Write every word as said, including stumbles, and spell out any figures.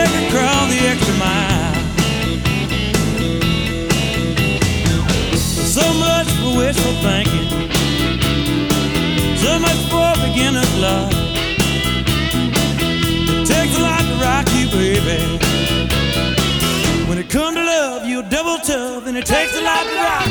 make her crawl the extra mile. So much for wishful thinking, so much for beginner's luck. It takes a lot to rock you, baby. When it comes to love, you're double tough, and it takes a lot to rock